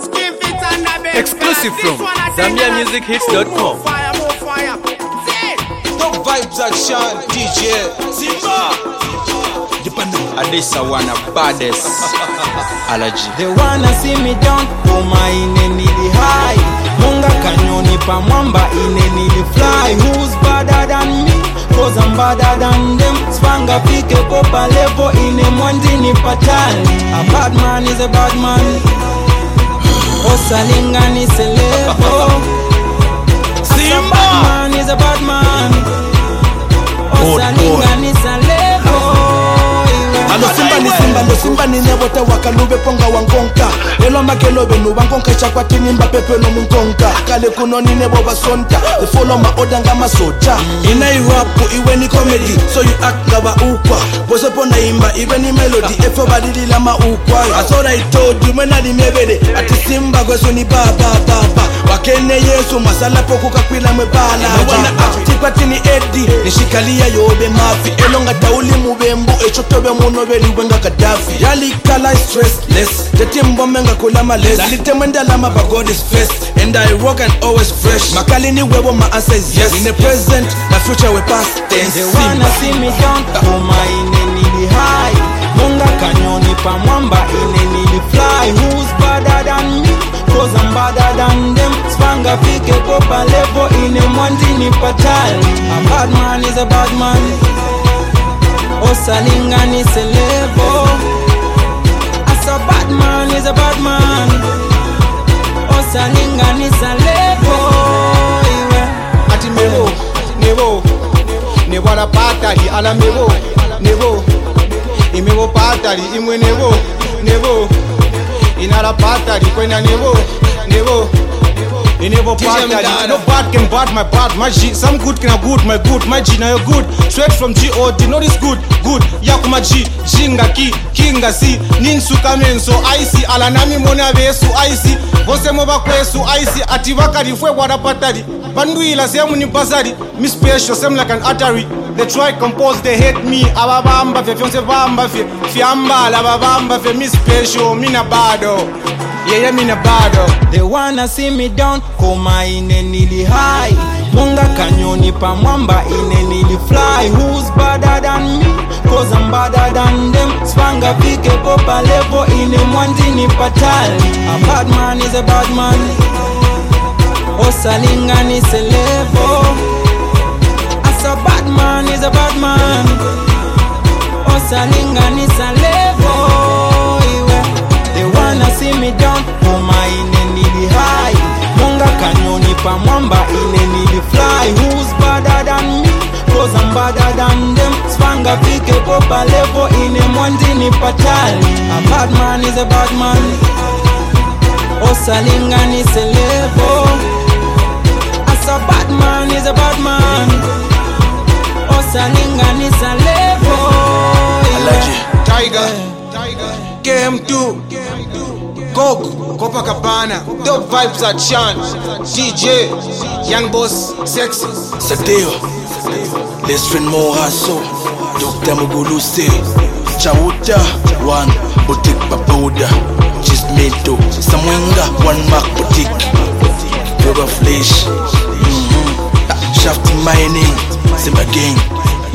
Exclusive from ZambiaMusicHits.com. Top vibes action, DJ Simba. Adesa wanna baddest allergy. They wanna see me down, Oma ine nili high. Munga kanyoni pa mwamba ine nili fly. Who's better than me? Cause I'm better than them. Spanga pike popa levo ine mwandini patali. A bad man is a bad man. Osalinga ni selevo. A bad man is a bad man. Osalinga ni selevo. Alo simba ni nebota wakalube ponga wangonka. Elo makelobe no wangonka chakwati nimba pepe no mungonka. Kale kuno ni nebo basonta. They follow my order ngama soja. Ina rap iwe ni comedy, so you act ngaba ukwa. Bose pona imba iwe ni melody, everybody dila ma ukwa. I thought I told you mena di mebede. Ati simba kweso ni ba. Wakene yesu masala poku kakwila mwebala. Wana akti pati ni Eddie, nishikalia yobe mafi. Elonga tauli mubembu, echotobe monobeli wenga Gaddafi. Yali kala stressless, tetimbo menga kulama less. Lalite mwenda lama but God is first, and I rock and always fresh. Makali ni webo my answer is yes. In the present, the future we past tense. They wanna see me down, Oma ine nili high. Munga kanyoni pa mwamba ine nili fly. Who's better than me? Cause I'm better than them. Spanga pike popa levo ine mwandini patali. A bad man is a bad man. Osalinga ni selevo. As a bad man is a bad man. Osalinga ni selevo. Ati nebo na patali ala nebo imebo patali imwe nebo inala patali kwenda nebo Inebo patali. No bad can bad my G. Some good can a good my G. Now you're good straight from G.O.D. No this good yakuma G. Jinga ki kinga si ninsu kamenso icy alanami mona vesu icy bose moba kwesu icy ativakari fwe wada patali banduila semu ni pasari mi special sem like an artery. They try compose, they hate me. Ababamba fe fionse bamba fe fiamba la babamba fe mi special mi na bado. Yeah, me na bado. They wanna see me down, Koma ine nili high. Munga kanyoni pa mwamba ine nili fly. Who's better than me? Cause I'm better than them. Spanga pike popa levo ine mwandini patali. A bad man is a bad man. Osalinga ni selevo. As a bad man is a bad man. Osalinga ni selevo. They wanna see me down, Oma ine nili high. Munga kanyoni pa mwamba ine nili fly. Who's better than me? Cause I'm better than them. Spanga pike popa levo ine mwandini patali. A bad man is a bad man. Osalinga ni selevo. As a bad man is a bad man. Osalinga ni selevo. Tiger KM2 Gog Copacabana. Dope vibes at Chan DJ Young Boss Sexy Sadeo, let's train more hustle. Dr. Mugulu say Chauta, one boutique papoda. Chismeto, Samwenga, one mark boutique. Yoga flesh, shaft mining, Simba gang.